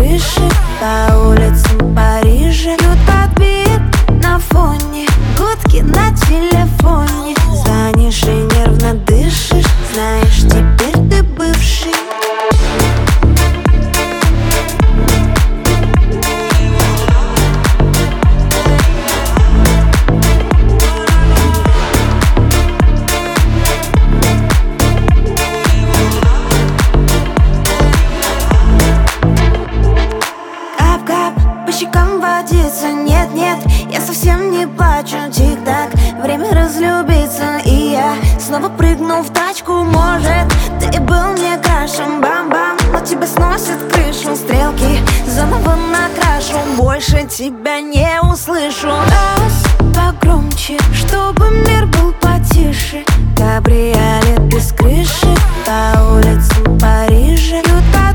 крыши, по улицам Парижа. Бьют под бит на фоне, гудки на телефоне. Звонишь и нервно дышишь, знаешь, теперь ты бывший. По щекам водится, нет-нет, я совсем не плачу. Тик-так, время разлюбиться. И я снова прыгну в тачку. Может, ты был мне крашем, бам-бам, но тебя сносит крышу. Стрелки заново накрашу, больше тебя не услышу. Раз погромче, чтобы мир был потише. Кабриолет без крыши, по улицам Парижа.